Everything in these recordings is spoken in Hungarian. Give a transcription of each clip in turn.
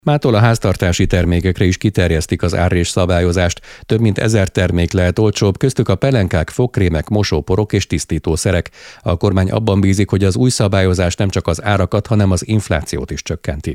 Mától a háztartási termékekre is kiterjesztik az árrés szabályozást. Több mint 1000 termék lehet olcsóbb, köztük a pelenkák, fogkrémek, mosóporok és tisztítószerek. A kormány abban bízik, hogy az új szabályozás nem csak az árakat, hanem az inflációt is csökkenti.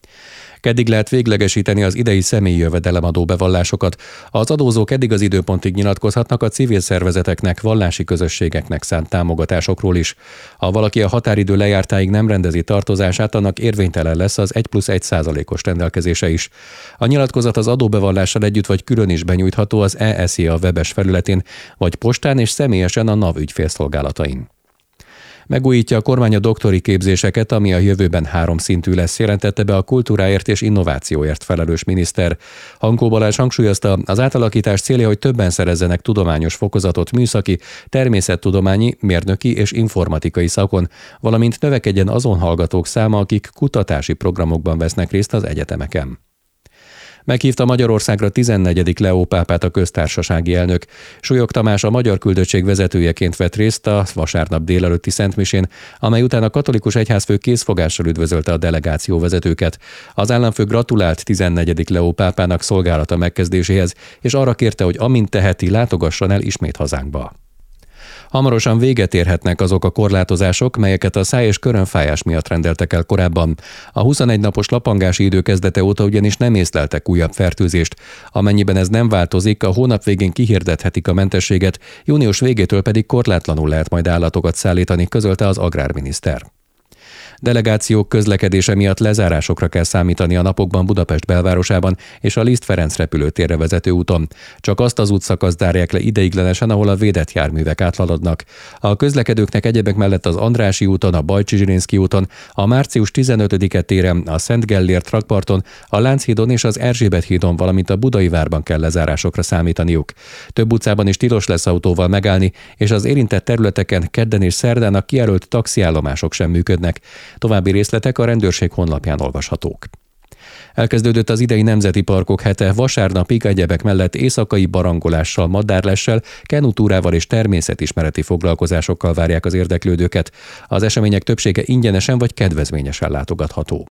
Keddig lehet véglegesíteni az idei személyi jövedelemadó bevallásokat. Az adózók eddig az időpontig nyilatkozhatnak a civil szervezeteknek, vallási közösségeknek szánt támogatásokról is. Ha valaki a határidő lejártáig nem rendezi tartozását, annak érvénytelen lesz az 1+1%-os rendelkezése is. A nyilatkozat az adóbevallással együtt vagy külön is benyújtható az ESZIA webes felületén, vagy postán és személyesen a NAV ügyfélszolgálatain. Megújítja a kormány a doktori képzéseket, ami a jövőben 3 szintű lesz, jelentette be a kultúráért és innovációért felelős miniszter. Hankó Balázs hangsúlyozta, az átalakítás célja, hogy többen szerezzenek tudományos fokozatot műszaki, természettudományi, mérnöki és informatikai szakon, valamint növekedjen azon hallgatók száma, akik kutatási programokban vesznek részt az egyetemeken. Meghívta Magyarországra 14. Leó pápát a köztársasági elnök. Súlyog Tamás a magyar küldöttség vezetőjeként vett részt a vasárnap délelőtti szentmisén, amely után a katolikus egyházfő készfogással üdvözölte a delegáció vezetőket. Az államfő gratulált 14. Leó pápának szolgálata megkezdéséhez, és arra kérte, hogy amint teheti, látogasson el ismét hazánkba. Hamarosan véget érhetnek azok a korlátozások, melyeket a száj- és körönfájás miatt rendeltek el korábban. A 21 napos lapangási idő kezdete óta ugyanis nem észleltek újabb fertőzést. Amennyiben ez nem változik, a hónap végén kihirdethetik a mentességet, június végétől pedig korlátlanul lehet majd állatokat szállítani, közölte az agrárminiszter. Delegációk közlekedése miatt lezárásokra kell számítani a napokban Budapest belvárosában és a Liszt Ferenc repülőtérre vezető úton. Csak azt az útszakaszt zárják le ideiglenesen, ahol a védett járművek áthaladnak. A közlekedőknek egyebek mellett az Andrássy úton, a Bajcsy-Zsilinszky úton, a március 15-e téren, a Szent Gellért rakparton, a Lánchídon és az Erzsébet hídon, valamint a Budai várban kell lezárásokra számítaniuk. Több utcában is tilos lesz autóval megállni, és az érintett területeken kedden és szerdán a kijelölt taxiállomások sem működnek. További részletek a rendőrség honlapján olvashatók. Elkezdődött az idei nemzeti parkok hete, vasárnapig egyebek mellett éjszakai barangolással, madárlessel, kenutúrával és természetismereti foglalkozásokkal várják az érdeklődőket. Az események többsége ingyenesen vagy kedvezményesen látogatható.